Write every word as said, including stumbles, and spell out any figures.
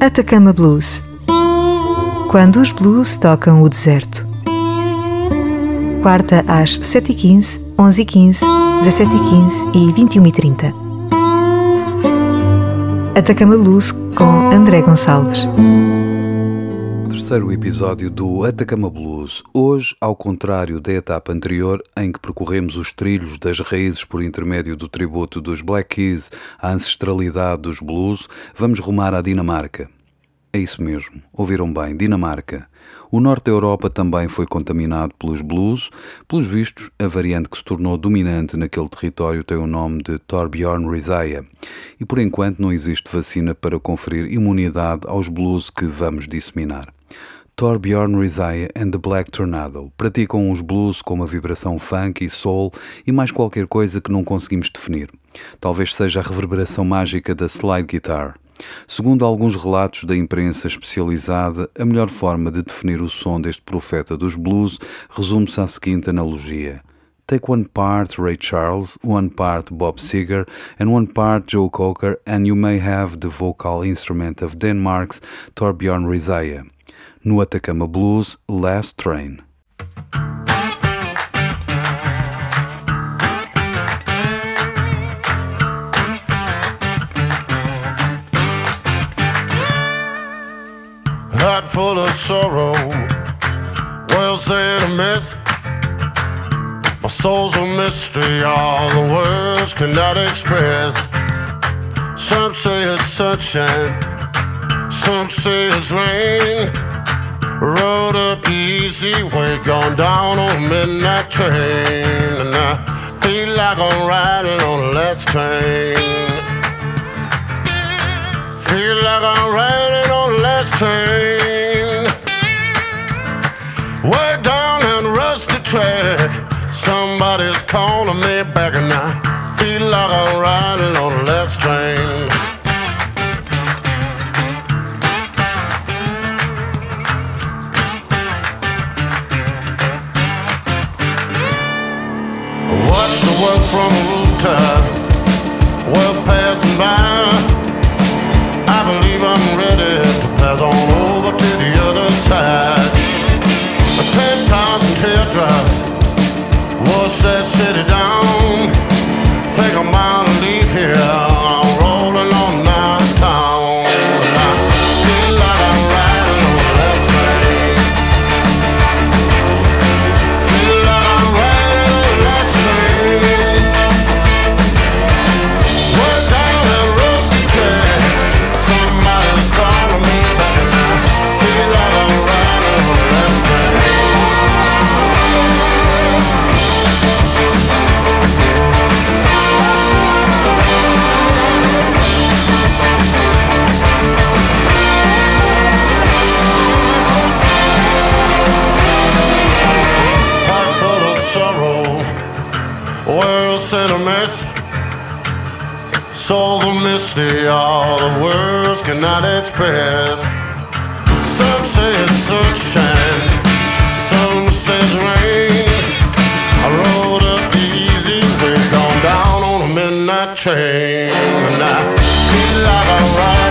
Atacama Blues. Quando os blues tocam o deserto. Quarta às sete e quinze, onze e quinze, dezassete e quinze e vinte e uma e trinta. Atacama Blues com André Gonçalves. Terceiro episódio do Atacama Blues. Hoje, ao contrário da etapa anterior, em que percorremos os trilhos das raízes por intermédio do tributo dos Black Keys à ancestralidade dos blues, vamos rumar à Dinamarca. É isso mesmo, ouviram bem, Dinamarca. O norte da Europa também foi contaminado pelos blues. Pelos vistos, a variante que se tornou dominante naquele território tem o nome de Torbjörn Risaia. E por enquanto não existe vacina para conferir imunidade aos blues que vamos disseminar. Torbjörn Risaia and the Black Tornado praticam os blues com uma vibração funk e soul e mais qualquer coisa que não conseguimos definir. Talvez seja a reverberação mágica da slide guitar. Segundo alguns relatos da imprensa especializada, a melhor forma de definir o som deste profeta dos blues resume-se à seguinte analogia. Take one part Ray Charles, one part Bob Seger, and one part Joe Cocker, and you may have the vocal instrument of Denmark's Torbjörn Risaia. No Atacama Blues, Last Train. Heart full of sorrow, well said a mess. My soul's a mystery, all the words cannot express. Some say it's sunshine, some say it's rain. Rode up the easy way, gone down on a midnight train, and I feel like I'm riding on the last train. Feel like I'm riding on the last train. Way down that rusty track, somebody's calling me back, and I feel like I'm riding on the last train. I watched the world from a rooftop, world passing by. I believe I'm ready to pass on over to the other side. Ten thousand teardrops wash that city down. Think I'm out to leave here, I'm rolling on downtown. And I feel like I'm riding on the last train. Feel like I'm riding on the last train. Way down that rusty track, somebody's calling me back, and I feel like I'm riding on the last train. Heart full of sorrow, world's in a mess. Soul's a mystery, all the words cannot express. Some say it's sunshine, some say it's rain. I rode up the easy way, gone down on a midnight train, and I feel like I'm riding